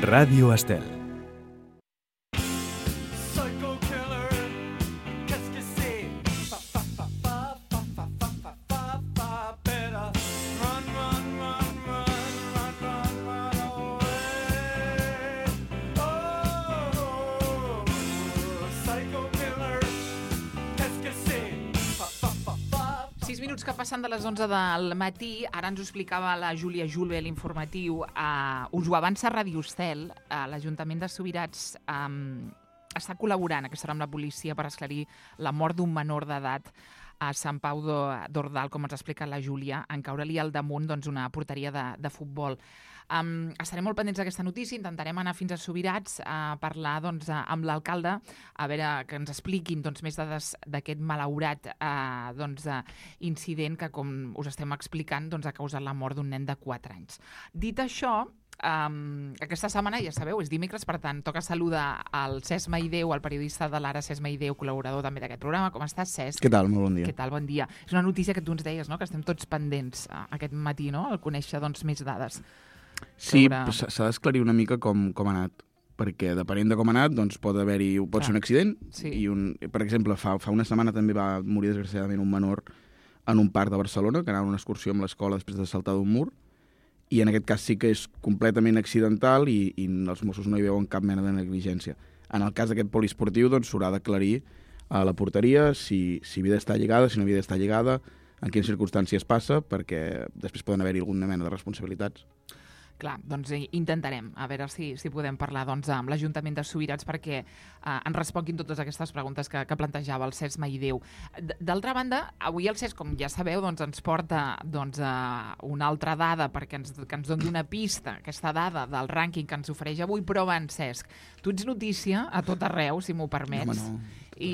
Ràdio Estel. Que passen de les 11 del matí, ara ens ho explicava la Júlia Julve, l'informatiu, us ho avança Ràdio Estel, l'Ajuntament de Subirats està col·laborant aquesta hora amb la policia per esclarir la mort d'un menor d'edat a Sant Pau d'Ordal, com ens ha explicat la Júlia, en caure-li al damunt una porteria de futbol. Estarem molt pendents d'aquesta notícia, intentarem anar fins a Subirats a parlar amb l'alcalde, a veure que ens expliquin més dades d'aquest malaurat incident que, com us estem explicant, ha causat la mort d'un nen de 4 anys. Dit això, aquesta setmana, ja sabeu, és dimecres, per tant, toca saludar al Cesc Maideu, el periodista de l'Ara, Cesc Maideu, col·laborador també d'aquest programa. Com estàs, Cesc? Què tal? Molt bon dia. Què tal? Bon dia. És una notícia que tu ens deies, no?, que estem tots pendents aquest matí, no?, al conèixer més dades. Sí, s'ha d'esclarir una mica com ha anat, perquè depenent de com ha anat, pot ser un accident, i per exemple, fa una setmana també va morir desgraciadament un menor en un parc de Barcelona, que anava a una excursió amb l'escola després de saltar d'un mur, i en aquest cas sí que és completament accidental i els Mossos no hi veuen cap mena de negligència. En el cas d'aquest poliesportiu, s'haurà d'aclarir a la porteria si havia d'estar lligada, si no havia d'estar lligada, en quines circumstàncies passa, perquè després poden haver-hi alguna mena de responsabilitats. Clar, intentarem a veure si podem parlar amb l'Ajuntament de Subirats perquè ens responguin totes aquestes preguntes que plantejava el Cesc Maideu. D'altra banda, avui el Cesc, com ja sabeu, ens porta una altra dada perquè ens doni una pista, aquesta dada del rànquing que ens ofereix avui, però abans, Cesc, tu ets notícia a tot arreu, si m'ho permets. No.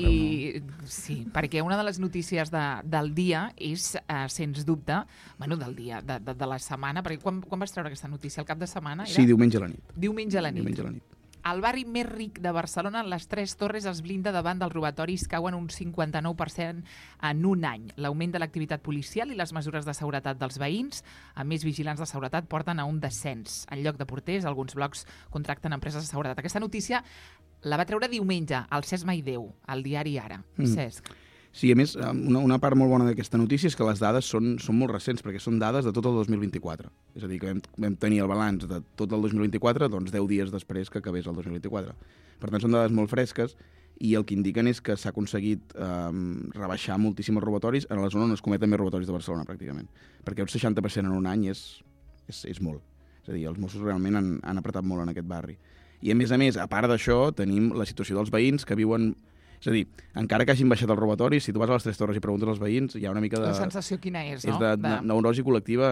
Sí, perquè una de les notícies del dia és, sens dubte, del dia, de la setmana, perquè quan vas treure aquesta notícia? El cap de setmana? Sí, diumenge a la nit. Diumenge a la nit. El barri més ric de Barcelona, les Tres Torres, es blinda davant dels robatoris, cauen un 59% en un any. L'augment de l'activitat policial i les mesures de seguretat dels veïns, a més vigilants de seguretat, porten a un descens. En lloc de porters, alguns blocs contracten empreses de seguretat. Aquesta notícia la va treure diumenge al Cesc Maideu, al diari Ara. Cesc. Sí, a més, una part molt bona d'aquesta notícia és que les dades són molt recents, perquè són dades de tot el 2024. És a dir, que vam tenir el balanç de tot el 2024 10 dies després que acabés el 2024. Per tant, són dades molt fresques i el que indiquen és que s'ha aconseguit rebaixar moltíssim els robatoris en la zona on es cometen més robatoris de Barcelona, pràcticament. Perquè un 60% en un any és molt. És a dir, els Mossos realment han apretat molt en aquest barri. I a més, a part d'això, tenim la situació dels veïns que viuen... És a dir, encara que hagin baixat els robatoris, si tu vas a les Tres Torres i preguntes als veïns, hi ha una mica de... La sensació quina és, no? És de neurosi col·lectiva.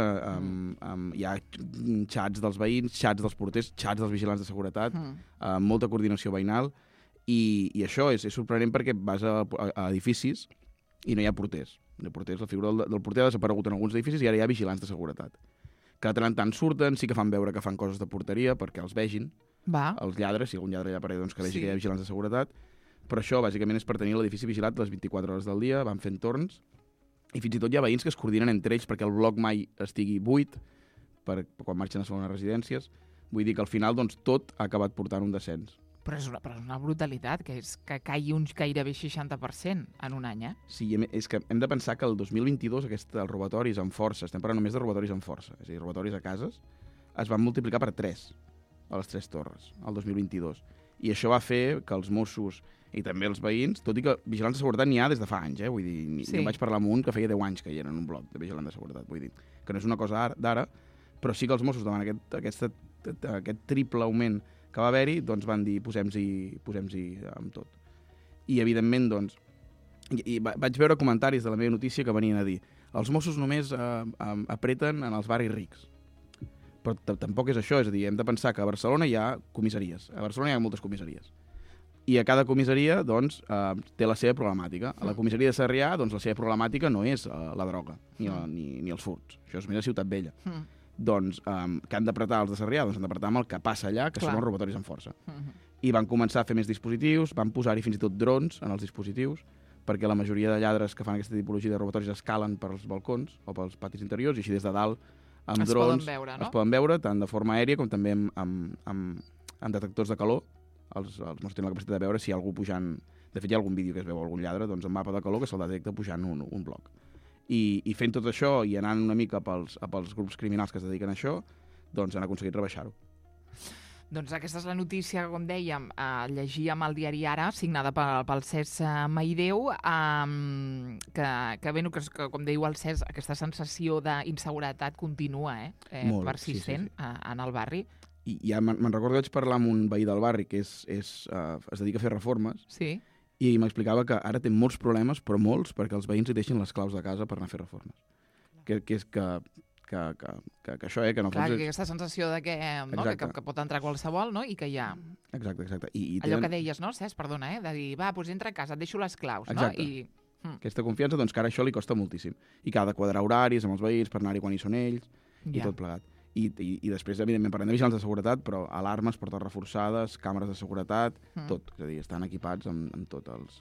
Hi ha xats dels veïns, xats dels porters, xats dels vigilants de seguretat, molta coordinació veïnal, i això és sorprenent perquè vas a edificis i no hi ha porters. La figura del porter ha desaparegut en alguns edificis i ara hi ha vigilants de seguretat. Que de tant en tant surten, sí que fan veure que fan coses de porteria perquè els vegin, els lladres, si algun lladre allà apareix, que vegi que hi ha vigilants de seguretat. Però això, bàsicament, és per tenir l'edifici vigilat les 24 hores del dia, van fent torns, i fins i tot hi ha veïns que es coordinen entre ells perquè el bloc mai estigui buit, quan marxen a segones residències. Vull dir que al final tot ha acabat portant un descens. Però és una brutalitat, que és que caigui un gairebé 60% en un any, eh? Sí, és que hem de pensar que el 2022 els robatoris amb força, estem parlant només de robatoris amb força, és a dir, robatoris a cases, es van multiplicar per 3 a les Tres Torres, el 2022. I això va fer que els Mossos i també els veïns, tot i que vigilants de seguretat n'hi ha des de fa anys, vull dir, jo vaig parlar amb un que feia 10 anys que hi era en un bloc de vigilants de seguretat, vull dir, que no és una cosa d'ara, però sí que els Mossos davant aquest triple augment que va haver-hi, van dir posem-s'hi amb tot. I evidentment, vaig veure comentaris de la meva notícia que venien a dir els Mossos només apreten en els barris rics. Però tampoc és això, és a dir, hem de pensar que a Barcelona hi ha comissaries, a Barcelona hi ha moltes comissaries. I a cada comissaria, té la seva problemàtica. A la comissaria de Sarrià, la seva problemàtica no és la droga, ni els furts. Això és més a Ciutat Vella. Que han d'apretar els de Sarrià? Han d'apretar amb el que passa allà, que són els robatoris amb força. I van començar a fer més dispositius, van posar-hi fins i tot drons en els dispositius, perquè la majoria de lladres que fan aquesta tipologia de robatoris escalen pels balcons o pels patis interiors, i així des de dalt, amb drons, es poden veure tant de forma aèria com també amb amb detectors de calor, els Mossos tenen la capacitat de veure si hi ha algú pujant... De fet, hi ha algun vídeo que es veu algun lladre, doncs un mapa de calor que se'l detecta pujant un bloc. I fent tot això i anant una mica pels grups criminals que es dediquen a això, doncs han aconseguit rebaixar-ho. Doncs aquesta és la notícia, com dèiem, llegíem al diari Ara, signada pel Cesc Maideu, que com diu el Cesc, aquesta sensació d'inseguretat continua Molt, persistent sí. en el barri. I ja me'n recordo que vaig parlar amb un veí del barri que es dedica a fer reformes, Sí. i m'explicava que ara té molts problemes, però molts, perquè els veïns li deixin les claus de casa per anar a fer reformes. Que això, que en el Clar, fons aquesta sensació de que pot entrar qualsevol, no? I que hi ha... Exacte. Allò que deies, no, Cesc, perdona, de dir, va, doncs entra a casa, et deixo les claus, Exacte. no? Aquesta confiança, doncs que ara això li costa moltíssim. I que ha de quadrar horaris amb els veïns per anar-hi quan hi són ells, i tot plegat. I després, evidentment, parlem de vigilants de seguretat, però alarmes, portes reforçades, càmeres de seguretat, tot. És a dir, estan equipats amb tots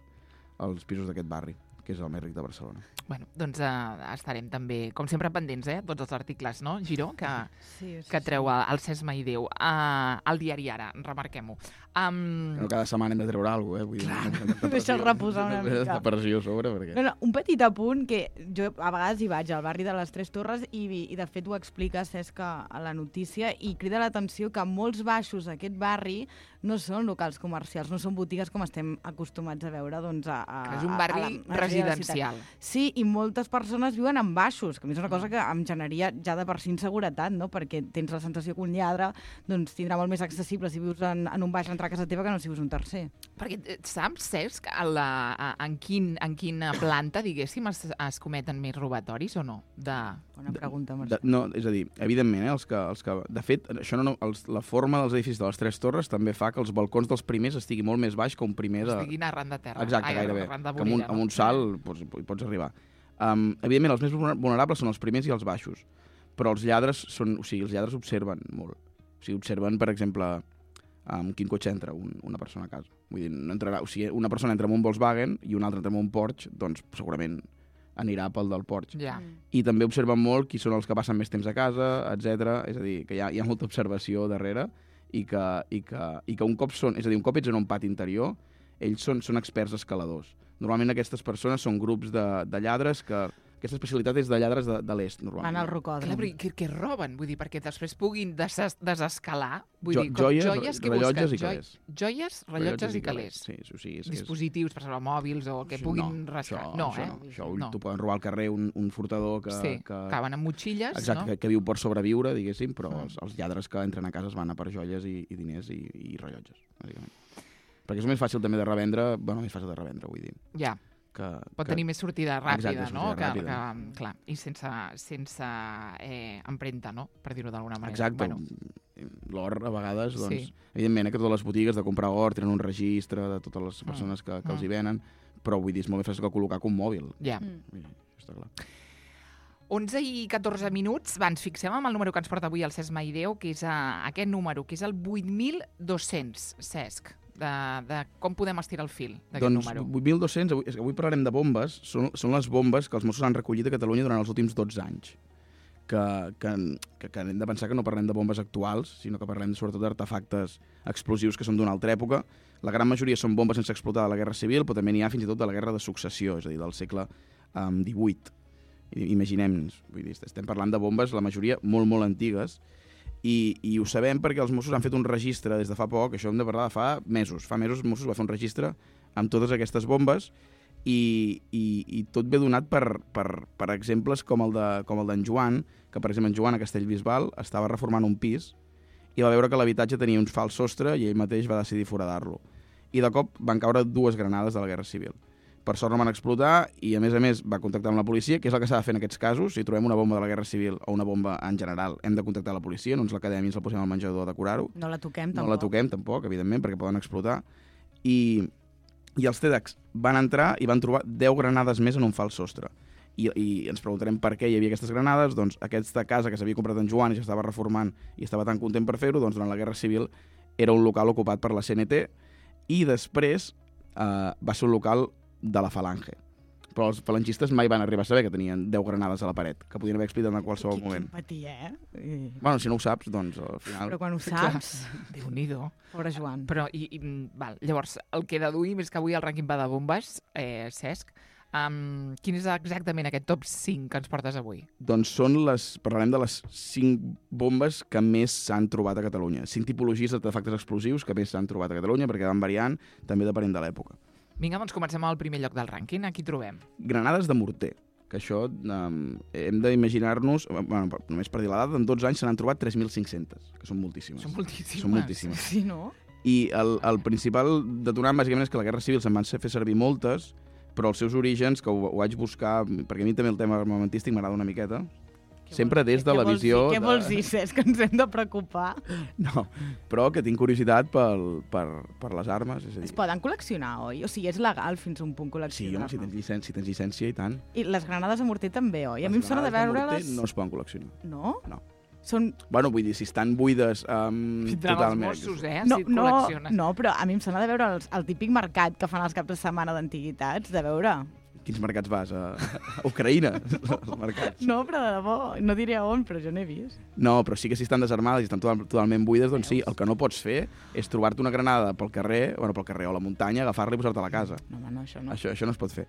els pisos d'aquest barri, que és el més ric de Barcelona. Bueno, doncs estarem també, com sempre, pendents, tots els articles, no, Giró, que treu el Cesc Maideu. Al diari Ara, remarquem-ho. No cada setmana hem de treure alguna cosa, vull dir... Deixa'l reposar una mica. De pressió a sobre, perquè... No, un petit apunt, que jo a vegades hi vaig al barri de les Tres Torres i de fet ho explica Cesc a la notícia i crida l'atenció que molts baixos d'aquest barri no són locals comercials, no són botigues com estem acostumats a veure doncs, que és un barri residencial. Sí, i moltes persones viuen en baixos, que a mi és una cosa que em generaria ja de per si inseguretat, no? Perquè tens la sensació que un lladre doncs, tindrà molt més accessible si vius en un baix entrar a casa teva que no si vius un tercer. Perquè saps, Cesc, en quina planta, diguéssim, es cometen més robatoris o no? Bona pregunta, Marcel. No, és a dir, evidentment, els que... De fet, això la forma dels edificis de les Tres Torres també fa que els balcons dels primers estiguin molt més baix que un primer de... Estiguin arran de terra. Exacte, gairebé. Que amb un salt hi pots arribar. Evidentment, els més vulnerables són els primers i els baixos, però els lladres observen molt. O sigui, observen, per exemple, amb quin cotxe entra una persona a casa. Vull dir, no entrarà, o sigui, una persona entra amb un Volkswagen i una altra entra amb un Porsche, doncs segurament anirà pel del Porsche. Ja. I també observen molt qui són els que passen més temps a casa, etc. És a dir, que hi ha molta observació darrere i que un cop són... És a dir, un cop ets en un pati interior, ells són experts escaladors. Normalment aquestes persones són grups de lladres que... Aquesta especialitat és de lladres de l'est, normalment. Van al rocòdrom. Clar, però què roben? Vull dir, perquè després puguin desescalar? Vull dir, joies, rellotges i calés. Joies, rellotges i calés. Sí, sí. Dispositius, per exemple, mòbils o que puguin rascar. Això t'ho poden robar al carrer un furtador que... Sí, que van amb motxilles, exacte, no? Que viu per sobreviure, diguéssim, però els lladres que entren a casa es van a per joies i diners i rellotges, bàsicament. Perquè és més fàcil també de revendre, més fàcil de revendre, vull dir. Ja. Pot tenir més sortida ràpida, exacte, no? Ràpida. Clar, i sense empremta, no? Per dir-ho d'alguna manera. Exacte. L'or, a vegades, doncs... Sí. Evidentment, que totes les botigues de comprar or tenen un registre de totes les persones que els hi venen, però vull dir, és molt més fàcil que col·locar que un mòbil. Ja. Està clar. 11 i 14 minuts. Ens fixem en el número que ens porta avui el Cesc Maideu, que és aquest número, que és el 8.200, Cesc. De com podem estirar el fil d'aquest número. Doncs 8.200, avui parlarem de bombes, són les bombes que els Mossos han recollit a Catalunya durant els últims 12 anys. Que hem de pensar que no parlem de bombes actuals, sinó que parlem sobretot d'artefactes explosius que són d'una altra època. La gran majoria són bombes sense explotar de la Guerra Civil, però també n'hi ha fins i tot de la Guerra de Successió, és a dir, del segle XVIII. Imaginem-nos, vull dir, estem parlant de bombes, la majoria molt, molt antigues, i ho sabem perquè els Mossos han fet un registre des de fa poc, això hem de parlar de fa mesos. Fa mesos els Mossos va fer un registre amb totes aquestes bombes i tot ve donat per exemples com el d'en Joan, que per exemple en Joan a Castellbisbal estava reformant un pis i va veure que l'habitatge tenia un fals sostre i ell mateix va decidir foradar-lo. I de cop van caure 2 granades de la Guerra Civil. Per sort no van explotar i, a més, va contactar amb la policia, que és el que s'ha de fer en aquests casos. Si trobem una bomba de la Guerra Civil o una bomba en general, hem de contactar la policia, no ens la quedem i ens la posem al menjador a decorar-ho. No la toquem, tampoc. No la toquem, tampoc, evidentment, perquè poden explotar. I els TEDx van entrar i van trobar 10 granades més en un fals sostre. I ens preguntarem per què hi havia aquestes granades. Doncs aquesta casa que s'havia comprat en Joan i s'estava reformant i estava tan content per fer-ho, doncs durant la Guerra Civil era un local ocupat per la CNT i després va ser un local de la Falange. Però els falangistes mai van arribar a saber que tenien 10 granades a la paret, que podien haver explotat en qualsevol moment. Quin patí, Bueno, si no ho saps, doncs al final... Però quan ho saps... Déu-n'hi-do. Pobre Joan. Però, val, llavors, el que deduïm és que avui el rànquing va de bombes, Cesc. Quin és exactament aquest top 5 que ens portes avui? Doncs parlarem de les 5 bombes que més s'han trobat a Catalunya. 5 tipologies d'artefactes explosius que més s'han trobat a Catalunya, perquè van variant també depenent de l'època. Vinga, doncs comencem al primer lloc del rànquing. Aquí trobem. Granades de morter, que això hem d'imaginar-nos, bueno, només per dir la dada, en 12 anys se n'han trobat 3.500, que són moltíssimes. Són moltíssimes. Són moltíssimes. Sí, no? I el principal detonant, bàsicament, és que a la Guerra Civil se'n van fer servir moltes, però els seus orígens, que ho vaig buscar, perquè a mi també el tema armamentístic m'agrada una miqueta, sempre des de la visió... Què vols dir, Cesc, que ens hem de preocupar? No, però que tinc curiositat per les armes. És a dir... Es poden col·leccionar, oi? O sigui, és legal fins a un punt Sí, col·leccionar. home, si tens llicència, i tant. I les granades de morter també, oi? A mi em sona de Les granades veure-les... morter no es poden col·leccionar. No? No. Són... Bueno, vull dir, si estan buides Tindran totalment... els Mossos, No, si col·lecciones. no, però a mi em sona de veure el típic mercat que fan els caps de setmana d'antiguitats, de veure... Quins mercats vas? A Ucraïna? Els mercats. No, però de debò, no diré on, però jo n'he vist. No, però sí que si estan desarmades i estan totalment buides, doncs sí, el que no pots fer és trobar-te una granada pel carrer o a la muntanya, agafar-la i posar-te a la casa. No, home, no, això no. Això no es pot fer.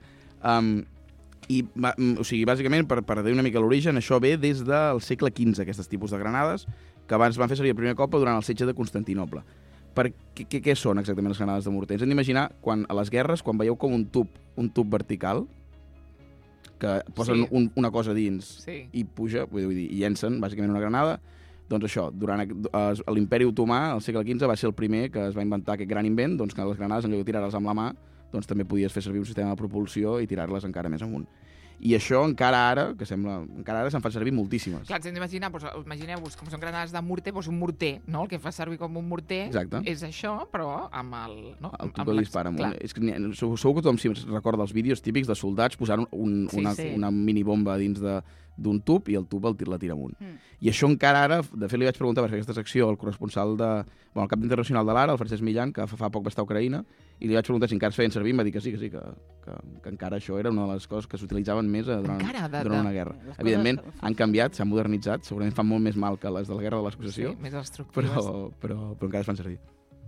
O sigui, bàsicament, per dir una mica l'origen, això ve des del segle XV, aquests tipus de granades, que abans van fer servir el primer cop durant el setge de Constantinoble. Què són exactament les granades de morter? Ens hem d'imaginar, a les guerres, quan veieu com un tub vertical, que posen una cosa dins i puja, vull dir, i llencen bàsicament una granada, doncs això, durant l'Imperi Otomà, al segle XV, va ser el primer que es va inventar aquest gran invent, doncs que les granades, en lloc de tirar-les amb la mà, doncs també podies fer servir un sistema de propulsió i tirar-les encara més amunt. I això encara ara se'n fa servir moltíssimes. Clar, ens hem d'imaginar, imagineu-vos, com són granades de morter, doncs un morter, no? El que fa servir com un morter és això, però amb el... No? El tub que dispara amunt. És que segur que tothom si recorda els vídeos típics de soldats posant una minibomba dins d'un tub i el tub la tira amunt. I això encara ara, de fet li vaig preguntar per fer aquesta secció al corresponsal el cap internacional de l'Ara, el Francesc Millan, que fa poc va estar a Ucraïna, i li vaig preguntar si encara es feien servir, em va dir que sí, que encara això era una de les coses que s'utilitzaven més durant una guerra. Evidentment, han canviat, s'han modernitzat, segurament fan molt més mal que les de la guerra de l'Exposició, més destructives. Però encara es fan servir.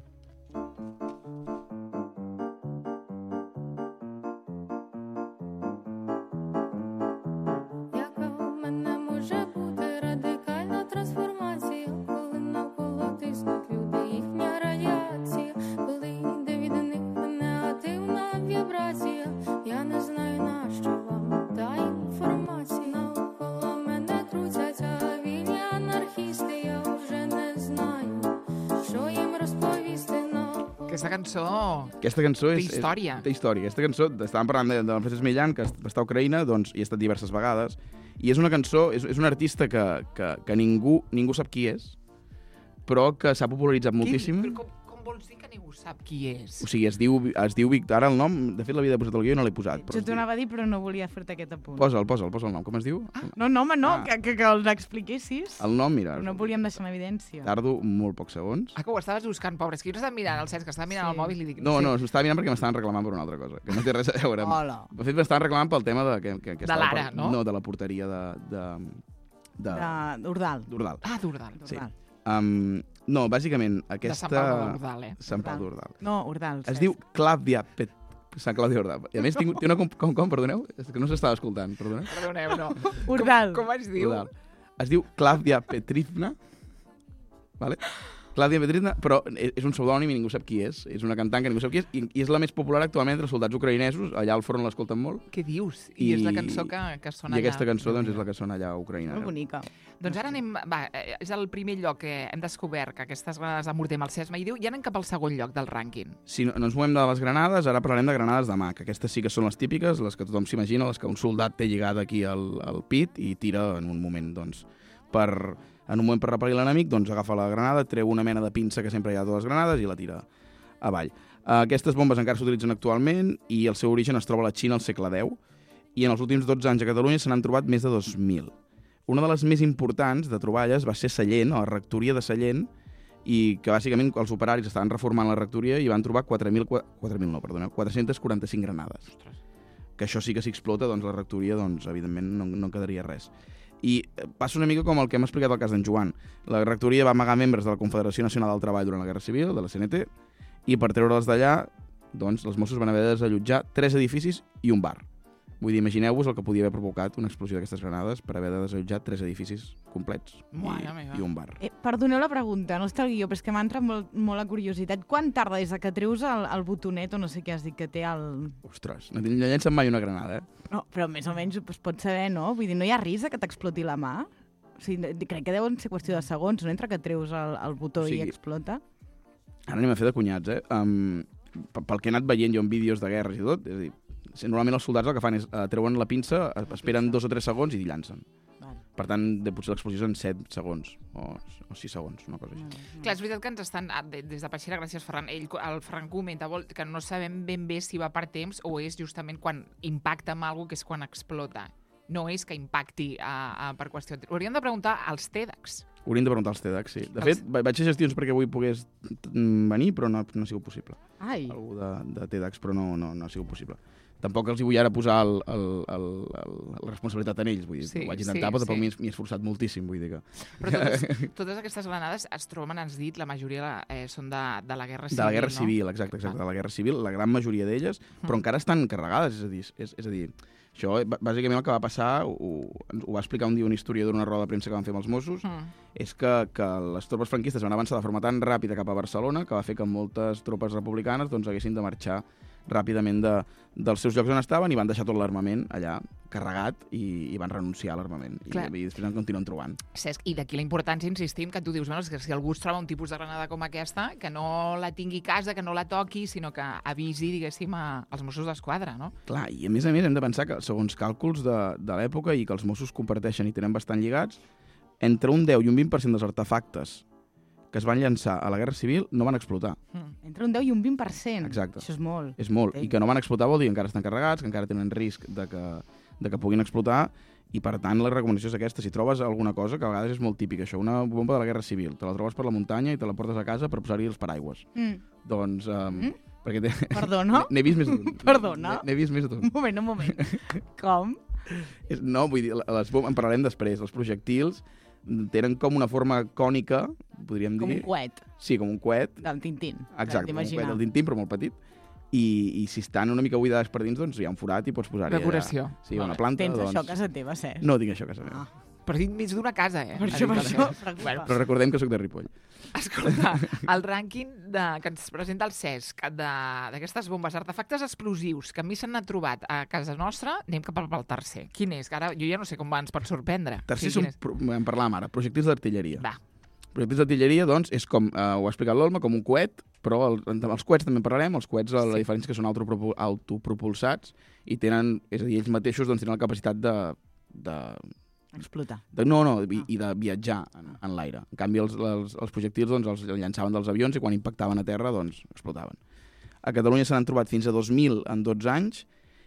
Aquesta cançó té història. Té història. Aquesta cançó, estàvem parlant del Francesc Millan, que va estar a Ucraïna, doncs, i ha estat diverses vegades, i és una cançó, és un artista que ningú sap qui és, però que s'ha popularitzat moltíssim. Com vols dir que ningú sap qui és? O sigui, es diu Víctor, ara el nom, de fet l'havia posat el guió i no l'he posat. Jo t'ho anava a dir, però no volia fer-te aquest apunt. Posa'l el nom, com es diu? No, home, no, que els expliquessis. El nom, mira. No volíem deixar en evidència. Tardo molt pocs segons. Que ho estaves buscant, pobre. És que jo no estava mirant el Cesc, que estava mirant el mòbil i dic... No, s'ho estava mirant perquè m'estaven reclamant per una altra cosa, que no té res a veure. Hola. De fet, m'estaven reclamant pel tema de l'Ara, no? No, de la porteria d'Ordal. D'Ordal. Sí. No, bàsicament, aquesta... De Sant Pau d'Ordal, Sant Pau d'Ordal. No, Ordal. Es diu Clàudia Sant Clàudia Ordal. I a més, té una... Com, perdoneu? És que no s'estava escoltant, perdoneu. Perdoneu, no. Ordal. Com es diu? Ordal. Es diu Clàudia Petrivna, vale? Clàudia Petrivna, però és un pseudònim i ningú sap qui és. És una cantant que ningú sap qui és i és la més popular actualment entre els soldats ucraïnesos. Allà al front l'escolten molt. Què dius? I és la cançó que sona allà. I aquesta cançó doncs, és la que sona allà a Ucraïna. Molt bonica. Doncs ara anem... és el primer lloc que hem descobert que aquestes granades de morter amb el Cesc Maideu i anem cap al segon lloc del rànquing. Si no ens movem de les granades, ara parlarem de granades de mà, que aquestes sí que són les típiques, les que tothom s'imagina, les que un soldat té lligada aquí al pit i tira en un moment, doncs, per repel·lir l'enemic, doncs agafa la granada, treu una mena de pinça que sempre hi ha a totes les granades i la tira avall. Aquestes bombes encara s'utilitzen actualment i el seu origen es troba a la Xina al segle X i en els últims 12 anys a Catalunya se n'han trobat més de 2.000. Una de les més importants de troballes va ser Sallent, a la rectoria de Sallent, i que bàsicament els operaris estaven reformant la rectoria i van trobar 445 granades. que això sí que s'explota, doncs la rectoria, doncs, evidentment, no quedaria res. I passa una mica com el que hem explicat al cas d'en Joan. La rectoria va amagar membres de la Confederació Nacional del Treball durant la Guerra Civil, de la CNT, i per treure'ls d'allà, doncs, els Mossos van haver de desallotjar 3 edificis i un bar. Vull dir, imagineu-vos el que podia haver provocat una explosió d'aquestes granades per haver de desallotjar 3 edificis complets i un bar. Perdoneu la pregunta, no està al guió, però és que m'ha entrat molt la curiositat. Quan tarda des que treus el botonet o no sé què has dit que té el... Ostres, no llencen mai una granada, No, però més o menys es pot saber, no? Vull dir, no hi ha risc que t'exploti la mà? O sigui, crec que deuen ser qüestió de segons, no? Entre que treus el botó i explota. Ara anem a fer de cunyats, pel que he anat veient jo en vídeos de guerres i tot, és a dir, normalment els soldats el que fan és treuen la pinça, esperen 2 o 3 segons i llancen. Per tant, potser l'explosió és en 7 segons o 6 segons, una cosa així. Clar, és veritat que ens estan, des de Peixera, gràcies Ferran, el Ferran comenta que no sabem ben bé si va per temps o és justament quan impacta amb alguna cosa, que és quan explota. No és que impacti per qüestió... Hauríem de preguntar als TEDx. Hauríem de preguntar als TEDx, sí. De fet, vaig fer gestions perquè avui pogués venir, però no ha sigut possible. Ai. Algú de TEDx, però no ha sigut possible. Tampoc els hi vull ara posar la responsabilitat en ells, vull dir, ho vaig intentar, però tampoc m'hi he esforçat moltíssim, vull dir que... Però totes aquestes granades es troben, has dit, la majoria són de la Guerra Civil, de la Guerra Civil, exacte, de la Guerra Civil, la gran majoria d'elles, però encara estan carregades, és a dir, això, bàsicament el que va passar, ho va explicar un dia un historiador d'una roda de premsa que van fer amb els Mossos, és que les tropes franquistes van avançar de forma tan ràpida cap a Barcelona que va fer que moltes tropes republicanes doncs, haguessin de marxar ràpidament dels seus llocs on estaven i van deixar tot l'armament allà carregat i van renunciar a l'armament. I després en continuen trobant. Cesc, i d'aquí la importància, insistim, que tu dius, bueno, que si algú es troba un tipus de granada com aquesta, que no la tingui a casa, que no la toqui, sinó que avisi, diguéssim, als Mossos d'Esquadra, no? Clar, i a més hem de pensar que, segons càlculs de l'època i que els Mossos comparteixen i tenen bastant lligats, entre un 10 i un 20% dels artefactes que es van llançar a la Guerra Civil no van explotar. Entre un 10 i un 20%? Exacte. Això és molt. És molt. I que no van explotar vol dir que encara estan carregats, que encara tenen risc de que puguin explotar, i per tant la recomanació és aquesta. Si trobes alguna cosa, que a vegades és molt típic, això, una bomba de la Guerra Civil, te la trobes per la muntanya i te la portes a casa per posar-hi els paraigües. Doncs... perquè Perdona? N'he vist més d'un. Perdona? N'he vist més d'un. Un moment. Com? No, vull dir, en parlarem després. Els projectils tenen com una forma cònica, podríem dir. Com un coet. Sí, com un coet. Del Tintín. Exacte, com un coet del Tintín, però molt petit. I si estan una mica buidades per dins, doncs hi ha un forat i pots posar-hi decoració. Sí, una planta. Tens això a casa teva, Cesc? No tinc això a casa meva. Però tinc mig d'una casa, Per això. Però recordem que sóc de Ripoll. Escolta, el rànquing que ens presenta el Cesc d'aquestes bombes, artefactes explosius que a mi s'han anat trobat a casa nostra, anem cap al tercer. Quin és? Que ara jo ja no sé com ens pot sorprendre. Tercer en parlàvem ara, projectils d'artilleria. Va. Projectils d'artilleria, doncs, és com, ho ha explicat l'Olma, com un coet, però els coets també en parlarem, els coets, la diferència que són autopropulsats i tenen, és a dir, ells mateixos doncs, tenen la capacitat de explotar. I de viatjar en l'aire. En canvi, els projectils doncs, els llançaven dels avions i quan impactaven a terra doncs, explotaven. A Catalunya se n'han trobat fins a 2.000 en 12 anys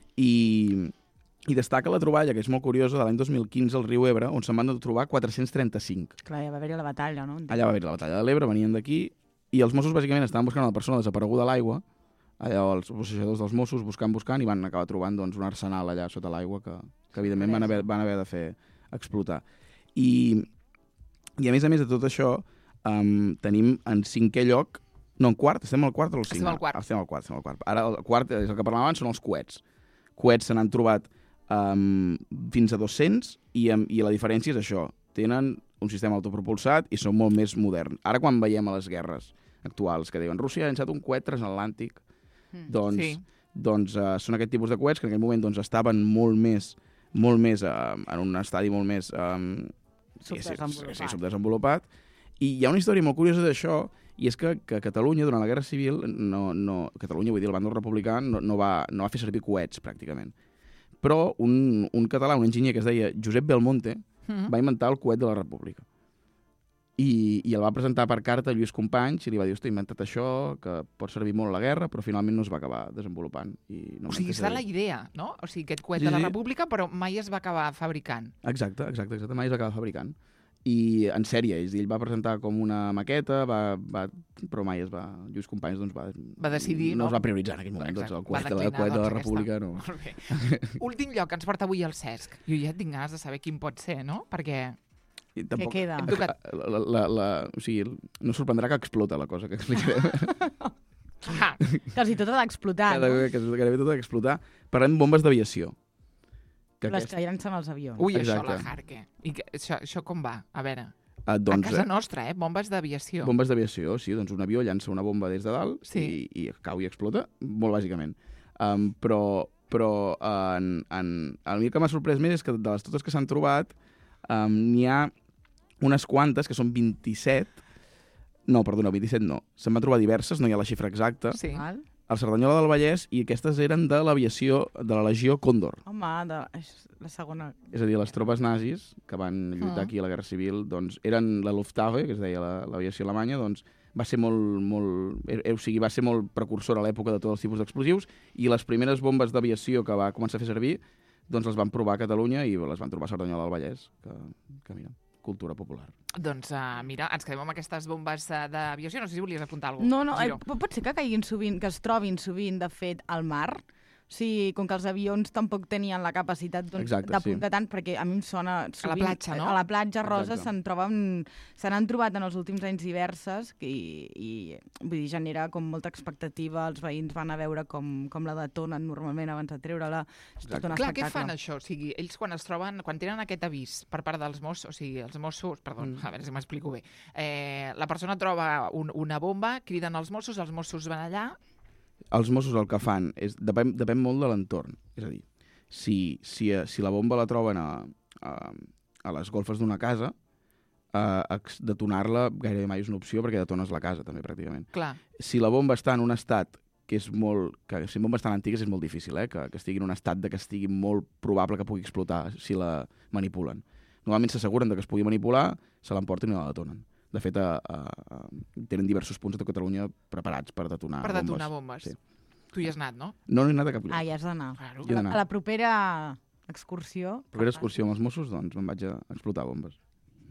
i destaca la troballa, que és molt curiosa, de l'any 2015 al riu Ebre, on se'n van trobar 435. Clar, ja va haver-hi la batalla, no? Allà va haver la batalla de l'Ebre, venien d'aquí, i els Mossos bàsicament estaven buscant una persona desapareguda a l'aigua, allà els boxejadors dels Mossos buscant, i van acabar trobant doncs, un arsenal allà sota l'aigua que evidentment van haver de fer explotar. I a més de tot això, tenim en 5è lloc, no, en quart, estem al quart o al 5? Estem al quart. Ara el quart, és el que parlàvem abans, són els coets. Coets se n'han trobat fins a 200 i la diferència és això, tenen un sistema autopropulsat i són molt més moderns. Ara quan veiem a les guerres actuals que diuen Rússia ha llançat un coet transatlàntic, doncs són aquest tipus de coets que en aquell moment doncs, estaven molt més en un estadi molt més subdesenvolupat. I hi ha una història molt curiosa d'això, i és que Catalunya, durant la Guerra Civil, Catalunya, vull dir, el bàndol republicà, no va fer servir coets, pràcticament. Però un català, un enginyer que es deia Josep Belmonte, va inventar el coet de la República. I el va presentar per carta a Lluís Companys i li va dir, he inventat això, que pot servir molt a la guerra, però finalment no es va acabar desenvolupant. O sigui, està la idea, no? O sigui, aquest coet de la República, però mai es va acabar fabricant. Exacte, mai es va acabar fabricant. i en sèrie. Ell va presentar com una maqueta, però mai Lluís Companys doncs, va decidir, no es va prioritzar en aquell moment. Doncs, el coet de la República no. Últim lloc que ens porta avui el Cesc. Jo ja tinc ganes de saber quin pot ser, no? Perquè... Tampoc, què queda? O sigui, no sorprendrà que explota la cosa que explicarem. Quasi tot ha d'explotar, no? Gairebé tot ha d'explotar. Parlem de bombes d'aviació. Les que llancen els avions. Ui, Exacte. això, la Jarque. I això com va? A veure... Doncs, a casa nostra, bombes d'aviació. Bombes d'aviació, sí. Doncs un avió llança una bomba des de dalt i cau i explota, molt bàsicament. Però el que m'ha sorprès més és que de les totes que s'han trobat n'hi ha unes quantes, que són 27... No, perdona, 27 no. Se'n van trobar diverses, no hi ha la xifra exacta. Sí. Al Cerdanyola del Vallès, i aquestes eren de l'aviació de la Legió Còndor. Home, la segona... És a dir, les tropes nazis que van lluitar aquí a la Guerra Civil, doncs, eren la Luftwaffe, que es deia l'aviació alemanya, doncs, va ser va ser molt precursora a l'època de tots els tipus d'explosius, i les primeres bombes d'aviació que va començar a fer servir, doncs les van provar a Catalunya i les van trobar a Cerdanyola del Vallès, que mira, cultura popular. Doncs mira, ens quedem amb aquestes bombes d'aviació. No sé si volies apuntar alguna cosa. No, pot ser que caiguin sovint, que es trobin sovint, de fet, al mar. O sigui, com que els avions tampoc tenien la capacitat d'apuntar tant, perquè a mi em sona sovint... A la platja, no? A la platja rosa se n'han trobat en els últims anys diverses i vull dir, genera com molta expectativa. Els veïns van a veure com la detonen normalment abans de treure-la. És tot un Clar, espectacle. què fan això? O sigui, ells quan tenen aquest avís per part dels Mossos, o sigui, els Mossos... Perdó, a veure si m'explico bé. La persona troba una bomba, criden els Mossos van allà... Els Mossos el que fan depèn molt de l'entorn. És a dir, si la bomba la troben a les golfes d'una casa, detonar-la gairebé mai és una opció perquè detones la casa, també, pràcticament. Clar. Si la bomba està en un estat que si bombes tan antigues és molt difícil, que estigui en un estat que estigui molt probable que pugui explotar si la manipulen. Normalment s'asseguren que es pugui manipular, se l'emporten i la detonen. De fet, tenen diversos punts de Catalunya preparats per detonar bombes. Per detonar bombes. Sí. Tu hi has anat, no? No he anat a cap lloc. Hi has d'anar. Claro. A la propera excursió... La propera excursió amb els Mossos, doncs, me'n vaig a explotar bombes.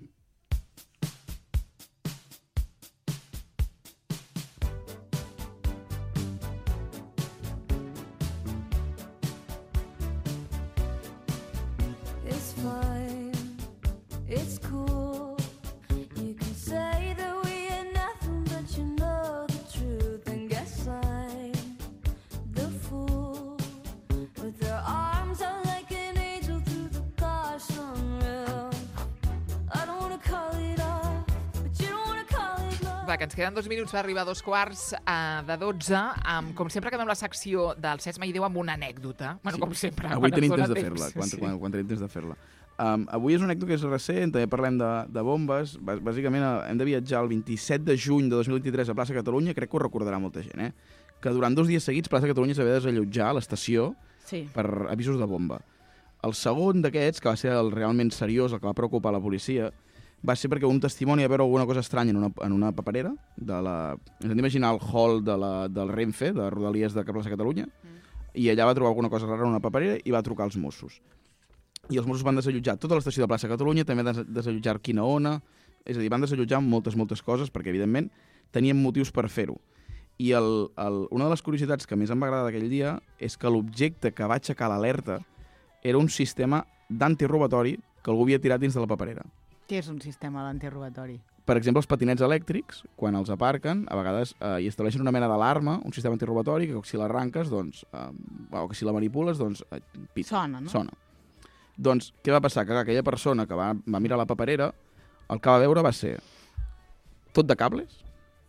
It's fine, it's cool. You can say that we ain't nothing, but you know the truth. And guess I'm the fool with their arms out like an angel through the car sunroof. I don't wanna call it off, but you don't wanna call it love. Va, que ens queden 2 minuts per arribar a 2:15 de 12. Com sempre acabem la secció del Cesc Maideu amb una anècdota. Bueno, com sempre. Avui tenim temps de temps. fer-la, Sí. quan tenim temps de fer-la. Avui és una anècdota que és recent, també parlem de bombes. Bàsicament hem de viatjar el 27 de juny de 2023 a Plaça Catalunya, crec que ho recordarà molta gent, que durant 2 dies seguits Plaça Catalunya s'havia de desallotjar a l'estació per avisos de bomba. El segon d'aquests, que va ser el realment seriós, el que va preocupar la policia, va ser perquè un testimoni va veure alguna cosa estranya en una paperera. Ens hem d'imaginar el hall del Renfe, de Rodalies de Plaça Catalunya, i allà va trobar alguna cosa rara en una paperera i va trucar als Mossos. I els Mossos van desallotjar tota l'estació de Plaça Catalunya, també van desallotjar Quinaona, és a dir, van desallotjar moltes coses, perquè, evidentment, tenien motius per fer-ho. I una de les curiositats que més em va agradar d'aquell dia és que l'objecte que va aixecar l'alerta era un sistema d'antirobatori que algú havia tirat dins de la paperera. Què és un sistema d'antirobatori? Per exemple, els patinets elèctrics, quan els aparquen, a vegades hi estableixen una mena d'alarma, un sistema antirobatori, que si l'arranques, doncs, o que si la manipules, doncs, Sona, no? Sona. Doncs, què va passar? Que aquella persona que va mirar la paperera, el que va veure va ser tot de cables,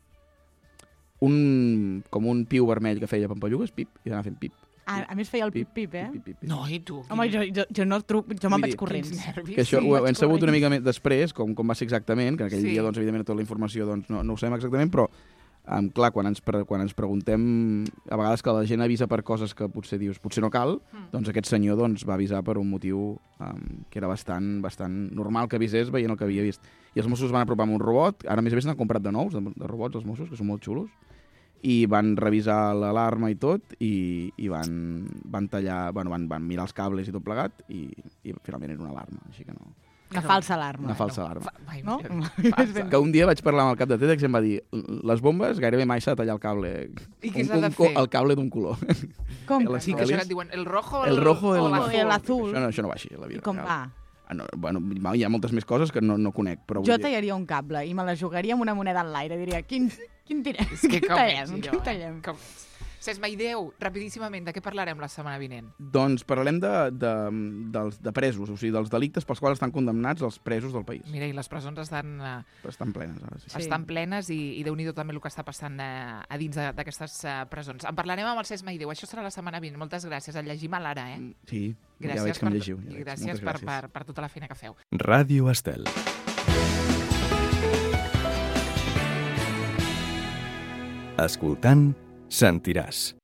com un piu vermell que feia pampallugues, pip, i anava fent pip. A més feia el pip-pip, Pip. No, i tu? Home, jo no truco, jo me'n vaig corrents. Que això ho hem sabut una mica després, com va ser exactament, que aquell dia, doncs, evidentment, tota la informació doncs, no ho sabem exactament, però clar, quan ens preguntem, a vegades que la gent avisa per coses que potser dius, potser no cal, doncs aquest senyor va avisar per un motiu que era bastant normal que avisés veient el que havia vist. I els Mossos van apropar amb un robot, ara a més n'han comprat de nous, de robots, els Mossos, que són molt xulos, i van revisar l'alarma i tot, i van tallar, van mirar els cables i tot plegat, i finalment era una alarma, així que no Una falsa alarma. Una falsa alarma. No? Que un dia vaig parlar amb el cap de TEDx i em va dir les bombes gairebé mai s'ha de tallar el cable. I què s'ha de fer? El cable d'un color. Com? Sí, que això que et diuen el rojo El rojo o el l'azul. azul. Això no va així, la vida. I com va? No, bueno, hi ha moltes més coses que no conec. Però Jo tallaria un cable i me la jugaria amb una moneda en l'aire. Diria, quin tirem? És que Quin com tallem? ets, Quin tallem? Cesc Maideu, rapidíssimament, de què parlarem la setmana vinent? Doncs parlarem de presos, o sigui, dels delictes pels quals estan condemnats els presos del país. Mira, i les presons estan plenes, ara sí. estan plenes i Déu-n'hi-do també el que està passant a dins d'aquestes presons. En parlarem amb el Cesc Maideu, això serà la setmana vinent. Moltes gràcies, el llegim a l'ara, eh? Sí, gràcies ja veig que em llegiu. I gràcies per tota la feina que feu. Ràdio Estel. Escoltant, sentiràs.